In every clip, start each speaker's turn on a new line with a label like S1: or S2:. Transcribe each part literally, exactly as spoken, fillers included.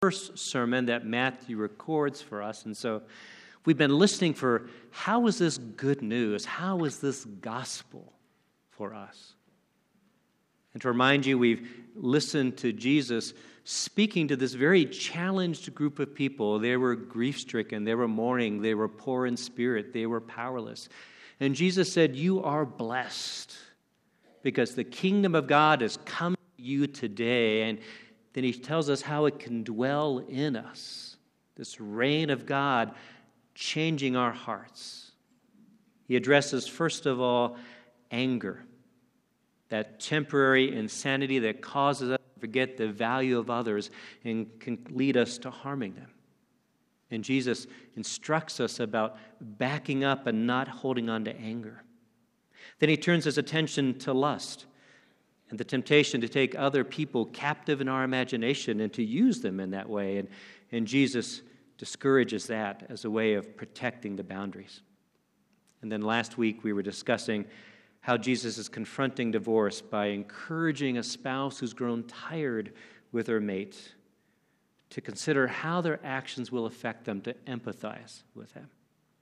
S1: first sermon that Matthew records for us. And so we've been listening for how is this good news? How is this gospel for us? And to remind you, we've listened to Jesus speaking to this very challenged group of people. They were grief-stricken, they were mourning, they were poor in spirit, they were powerless. And Jesus said, "You are blessed because the kingdom of God has come to you today." And then he tells us how it can dwell in us, this reign of God changing our hearts. He addresses, first of all, anger, that temporary insanity that causes us to forget the value of others and can lead us to harming them. And Jesus instructs us about backing up and not holding on to anger. Then he turns his attention to lust and the temptation to take other people captive in our imagination and to use them in that way. And, and Jesus discourages that as a way of protecting the boundaries. And then last week we were discussing how Jesus is confronting divorce by encouraging a spouse who's grown tired with her mate to consider how their actions will affect them, to empathize with him.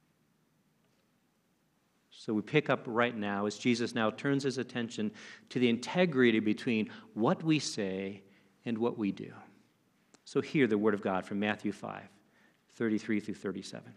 S1: So we pick up right now as Jesus now turns his attention to the integrity between what we say and what we do. So hear the word of God from Matthew five, thirty-three through thirty-seven.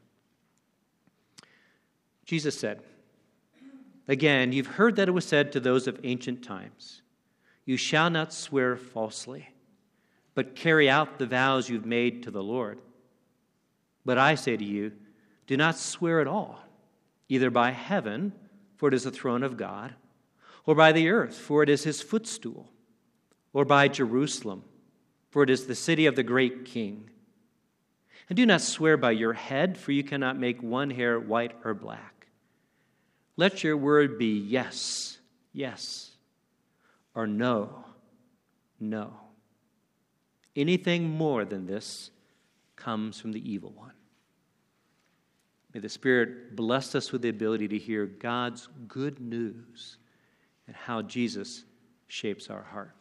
S1: Jesus said, "Again, you've heard that it was said to those of ancient times, 'You shall not swear falsely, but carry out the vows you've made to the Lord.' But I say to you, do not swear at all, either by heaven, for it is the throne of God, or by the earth, for it is his footstool, or by Jerusalem, for it is the city of the great King. And do not swear by your head, for you cannot make one hair white or black. Let your word be yes, yes, or no, no. Anything more than this comes from the evil one." May the Spirit bless us with the ability to hear God's good news and how Jesus shapes our heart.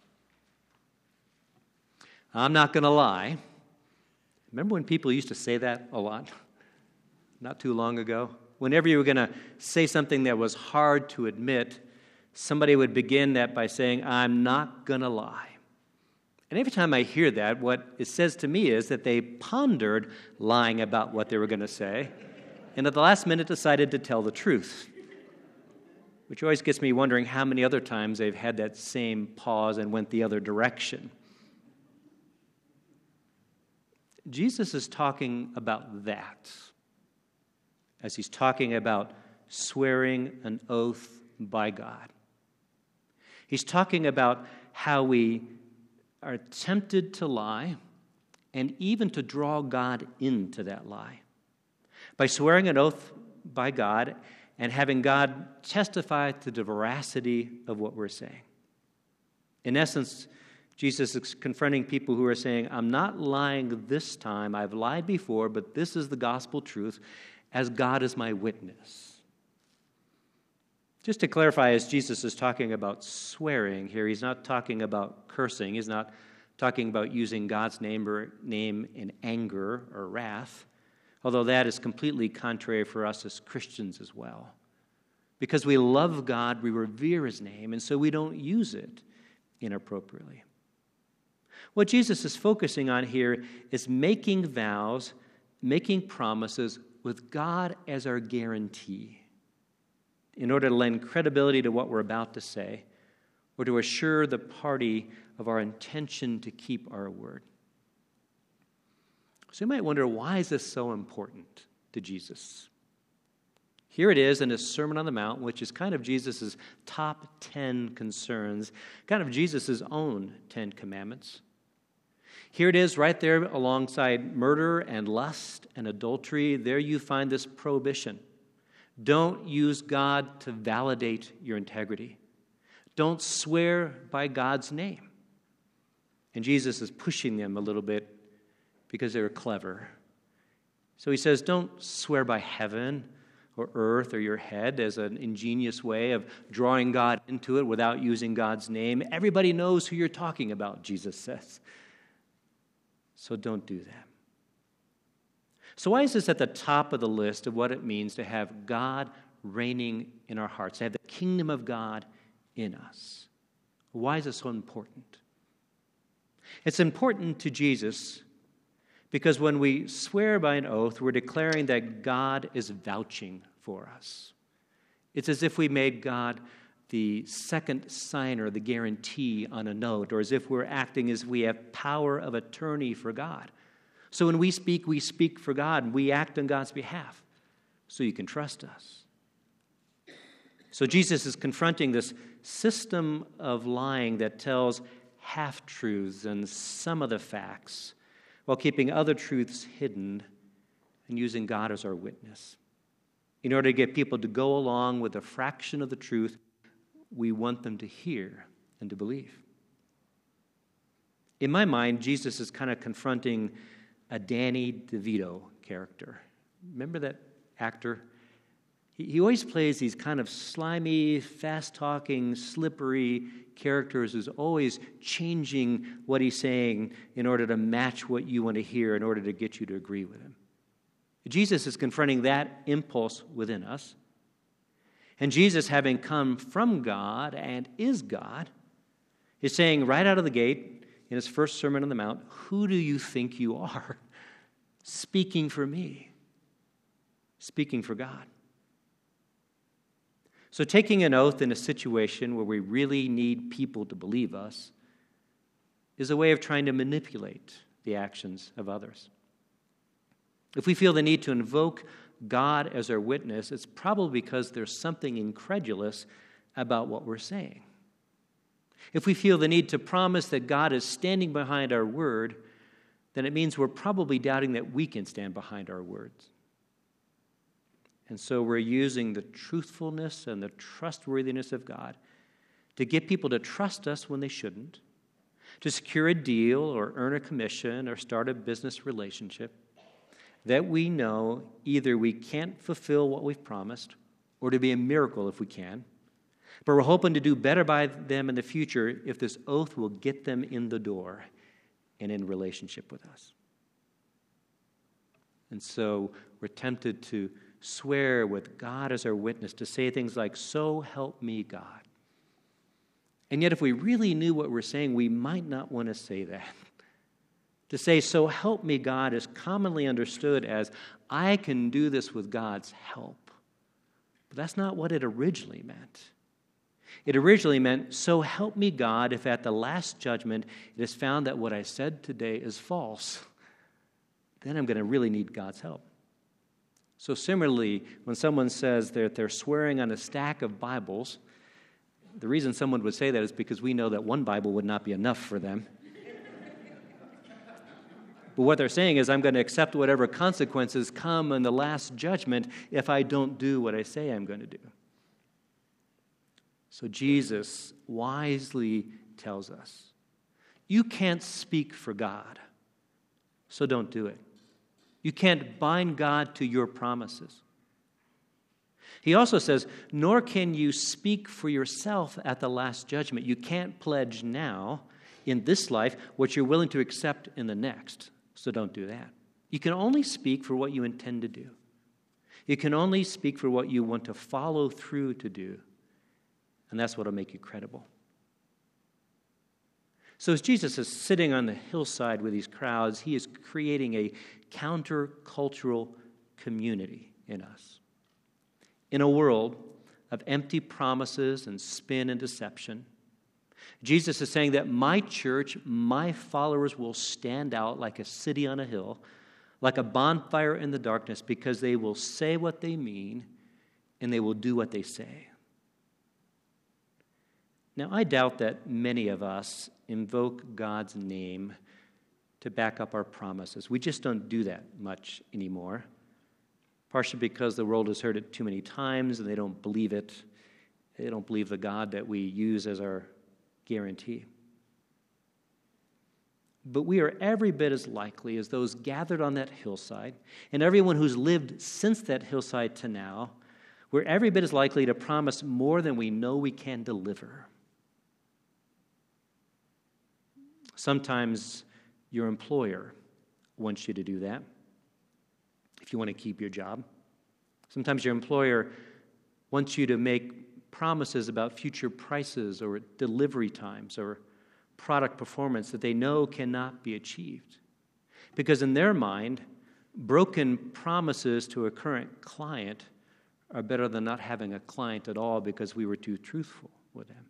S1: I'm not going to lie. Remember when people used to say that a lot? Not too long ago? Whenever you were going to say something that was hard to admit, somebody would begin that by saying, "I'm not going to lie." And every time I hear that, what it says to me is that they pondered lying about what they were going to say, and at the last minute decided to tell the truth, which always gets me wondering how many other times they've had that same pause and went the other direction. Jesus is talking about that as he's talking about swearing an oath by God. He's talking about how we are tempted to lie and even to draw God into that lie. By swearing an oath by God and having God testify to the veracity of what we're saying. In essence, Jesus is confronting people who are saying, "I'm not lying this time, I've lied before, but this is the gospel truth, as God is my witness." Just to clarify, as Jesus is talking about swearing here, he's not talking about cursing. He's not talking about using God's name or name in anger or wrath, although that is completely contrary for us as Christians as well. Because we love God, we revere his name, and so we don't use it inappropriately. What Jesus is focusing on here is making vows, making promises with God as our guarantee, in order to lend credibility to what we're about to say, or to assure the party of our intention to keep our word. So you might wonder, why is this so important to Jesus? Here it is in his Sermon on the Mount, which is kind of Jesus' top ten concerns, kind of Jesus' own Ten Commandments. Here it is right there alongside murder and lust and adultery. There you find this prohibition. Don't use God to validate your integrity. Don't swear by God's name. And Jesus is pushing them a little bit because they're clever. So he says, don't swear by heaven or earth or your head as an ingenious way of drawing God into it without using God's name. Everybody knows who you're talking about, Jesus says. So don't do that. So why is this at the top of the list of what it means to have God reigning in our hearts, to have the kingdom of God in us? Why is it so important? It's important to Jesus because when we swear by an oath, we're declaring that God is vouching for us. It's as if we made God the second signer, the guarantee on a note, or as if we're acting as if we have power of attorney for God. So when we speak, we speak for God, and we act on God's behalf, so you can trust us. So Jesus is confronting this system of lying that tells half-truths and some of the facts while keeping other truths hidden and using God as our witness. In order to get people to go along with a fraction of the truth we want them to hear and to believe. In my mind, Jesus is kind of confronting a Danny DeVito character. Remember that actor? He, he always plays these kind of slimy, fast-talking, slippery characters who's always changing what he's saying in order to match what you want to hear, in order to get you to agree with him. Jesus is confronting that impulse within us. And Jesus, having come from God and is God, is saying right out of the gate in his first Sermon on the Mount, who do you think you are? Speaking for me. Speaking for God. So taking an oath in a situation where we really need people to believe us is a way of trying to manipulate the actions of others. If we feel the need to invoke God as our witness, it's probably because there's something incredulous about what we're saying. If we feel the need to promise that God is standing behind our word, then it means we're probably doubting that we can stand behind our words. And so we're using the truthfulness and the trustworthiness of God to get people to trust us when they shouldn't, to secure a deal or earn a commission or start a business relationship that we know either we can't fulfill what we've promised or to be a miracle if we can, but we're hoping to do better by them in the future if this oath will get them in the door and in relationship with us. And so we're tempted to swear with God as our witness, to say things like, "So help me, God." And yet if we really knew what we're saying, we might not want to say that. To say, "So help me, God," is commonly understood as, I can do this with God's help. But that's not what it originally meant. It originally meant, "So help me, God, if at the last judgment it is found that what I said today is false, then I'm going to really need God's help." So similarly, when someone says that they're swearing on a stack of Bibles, the reason someone would say that is because we know that one Bible would not be enough for them. But what they're saying is, I'm going to accept whatever consequences come in the last judgment if I don't do what I say I'm going to do. So Jesus wisely tells us, you can't speak for God, so don't do it. You can't bind God to your promises. He also says, nor can you speak for yourself at the last judgment. You can't pledge now in this life what you're willing to accept in the next. So don't do that. You can only speak for what you intend to do. You can only speak for what you want to follow through to do. And that's what will make you credible. So as Jesus is sitting on the hillside with these crowds, he is creating a countercultural community in us. In a world of empty promises and spin and deception, Jesus is saying that my church, my followers will stand out like a city on a hill, like a bonfire in the darkness, because they will say what they mean and they will do what they say. Now, I doubt that many of us invoke God's name to back up our promises. We just don't do that much anymore, partially because the world has heard it too many times and they don't believe it. They don't believe the God that we use as our guarantee. But we are every bit as likely as those gathered on that hillside, and everyone who's lived since that hillside to now, we're every bit as likely to promise more than we know we can deliver. Sometimes your employer wants you to do that if you want to keep your job. Sometimes your employer wants you to make promises about future prices or delivery times or product performance that they know cannot be achieved. Because in their mind, broken promises to a current client are better than not having a client at all because we were too truthful with them.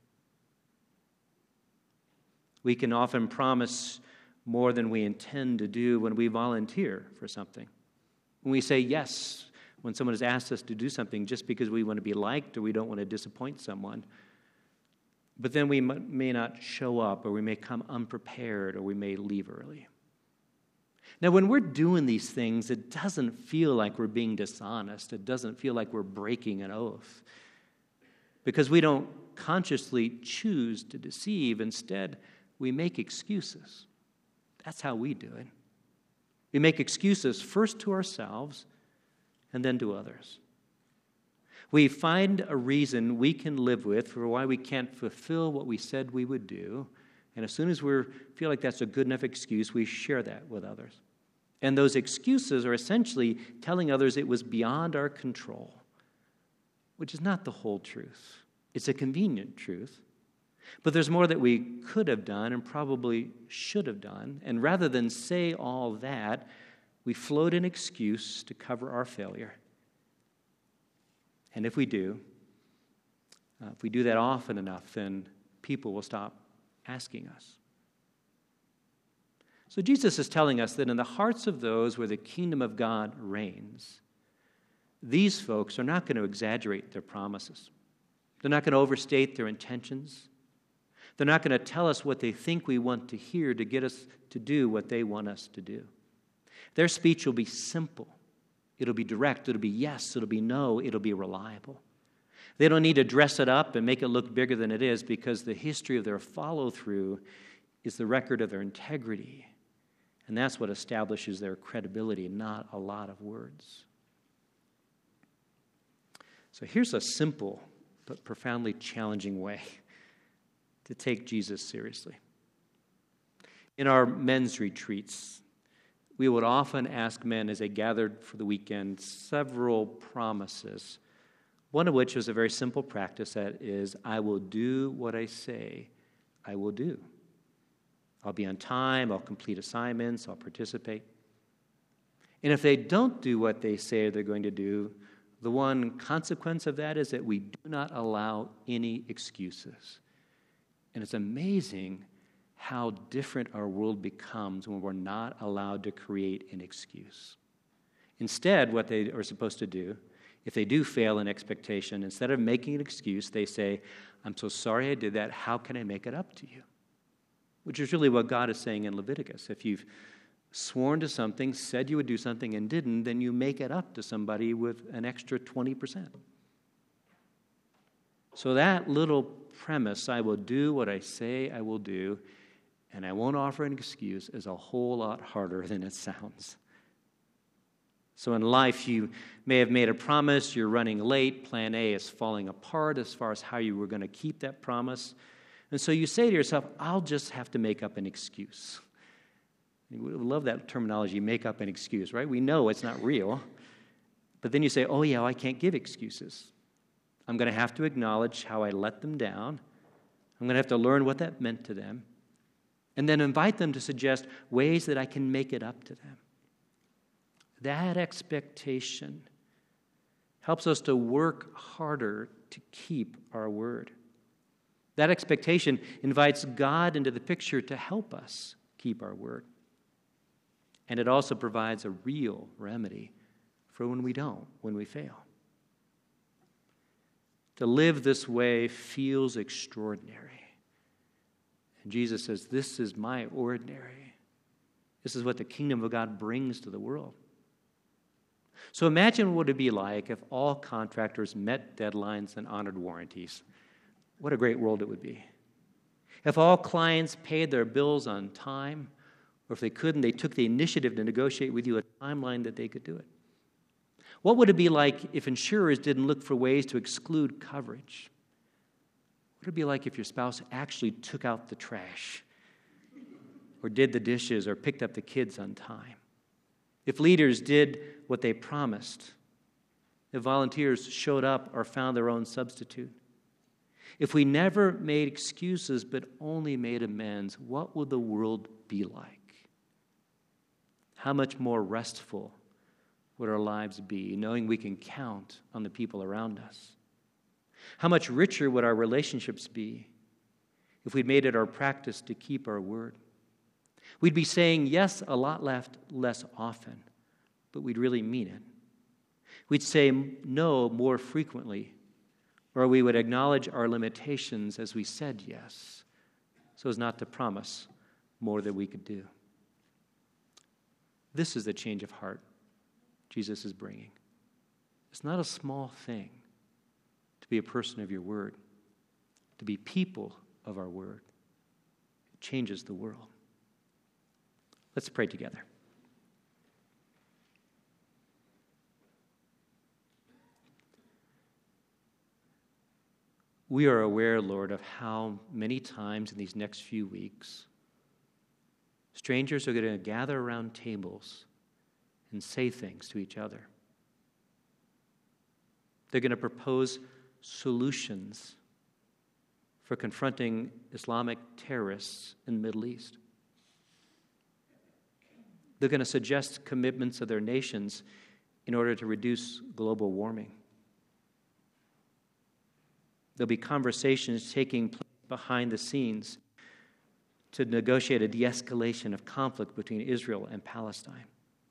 S1: We can often promise more than we intend to do when we volunteer for something. When we say yes, when someone has asked us to do something just because we want to be liked or we don't want to disappoint someone. But then we m- may not show up, or we may come unprepared, or we may leave early. Now, when we're doing these things, it doesn't feel like we're being dishonest. It doesn't feel like we're breaking an oath. Because we don't consciously choose to deceive. Instead, we make excuses. That's how we do it. We make excuses first to ourselves and then to others. We find a reason we can live with for why we can't fulfill what we said we would do. And as soon as we feel like that's a good enough excuse, we share that with others. And those excuses are essentially telling others it was beyond our control, which is not the whole truth. It's a convenient truth. But there's more that we could have done and probably should have done. And rather than say all that, we float an excuse to cover our failure. And if we do, uh, if we do that often enough, then people will stop asking us. So Jesus is telling us that in the hearts of those where the kingdom of God reigns, these folks are not going to exaggerate their promises. They're not going to overstate their intentions. They're not going to tell us what they think we want to hear to get us to do what they want us to do. Their speech will be simple. It'll be direct. It'll be yes. It'll be no. It'll be reliable. They don't need to dress it up and make it look bigger than it is, because the history of their follow-through is the record of their integrity. And that's what establishes their credibility, not a lot of words. So here's a simple but profoundly challenging way to take Jesus seriously. In our men's retreats, we would often ask men as they gathered for the weekend several promises, one of which was a very simple practice, that is, I will do what I say I will do. I'll be on time, I'll complete assignments, I'll participate. And if they don't do what they say they're going to do, the one consequence of that is that we do not allow any excuses. And it's amazing how different our world becomes when we're not allowed to create an excuse. Instead, what they are supposed to do, if they do fail in expectation, instead of making an excuse, they say, I'm so sorry I did that. How can I make it up to you? Which is really what God is saying in Leviticus. If you've sworn to something, said you would do something and didn't, then you make it up to somebody with an extra twenty percent. So that little premise, I will do what I say I will do, and I won't offer an excuse, is a whole lot harder than it sounds. So in life, you may have made a promise, you're running late, plan A is falling apart as far as how you were going to keep that promise. And so you say to yourself, I'll just have to make up an excuse. We love that terminology, make up an excuse, right? We know it's not real. But then you say, oh yeah, I can't give excuses. I'm going to have to acknowledge how I let them down. I'm going to have to learn what that meant to them. And then invite them to suggest ways that I can make it up to them. That expectation helps us to work harder to keep our word. That expectation invites God into the picture to help us keep our word. And it also provides a real remedy for when we don't, when we fail. To live this way feels extraordinary. And Jesus says, this is my ordinary. This is what the kingdom of God brings to the world. So imagine what it would be like if all contractors met deadlines and honored warranties. What a great world it would be. If all clients paid their bills on time, or if they couldn't, they took the initiative to negotiate with you a timeline that they could do it. What would it be like if insurers didn't look for ways to exclude coverage? What would it be like if your spouse actually took out the trash, or did the dishes, or picked up the kids on time? If leaders did what they promised, if volunteers showed up or found their own substitute, if we never made excuses but only made amends, what would the world be like? How much more restful would our lives be, knowing we can count on the people around us? How much richer would our relationships be if we'd made it our practice to keep our word? We'd be saying yes a lot left, less often, but we'd really mean it. We'd say no more frequently, or we would acknowledge our limitations as we said yes, so as not to promise more than we could do. This is the change of heart Jesus is bringing. It's not a small thing to be a person of your word, to be people of our word. It changes the world. Let's pray together. We are aware, Lord, of how many times in these next few weeks strangers are going to gather around tables and say things to each other. They're going to propose solutions for confronting Islamic terrorists in the Middle East. They're going to suggest commitments of their nations in order to reduce global warming. There'll be conversations taking place behind the scenes to negotiate a de-escalation of conflict between Israel and Palestine.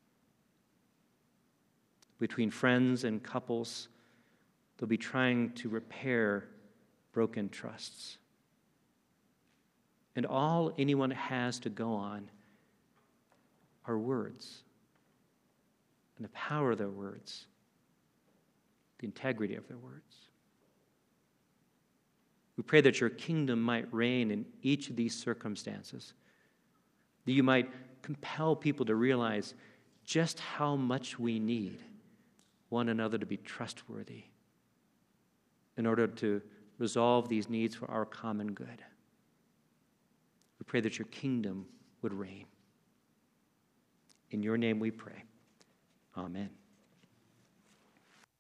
S1: Between friends and couples, they'll be trying to repair broken trusts. And all anyone has to go on are words, and the power of their words, the integrity of their words. We pray that your kingdom might reign in each of these circumstances, that you might compel people to realize just how much we need one another to be trustworthy in order to resolve these needs for our common good. We pray that your kingdom would reign. In your name we pray. Amen.